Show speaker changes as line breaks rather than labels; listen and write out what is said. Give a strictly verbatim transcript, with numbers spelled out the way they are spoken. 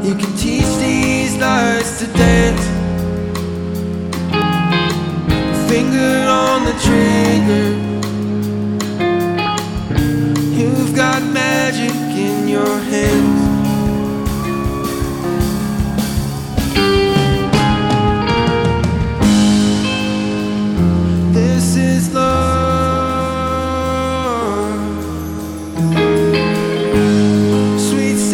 You can teach these lights to dance. Finger on the trigger. You've got magic in your hands. This is love.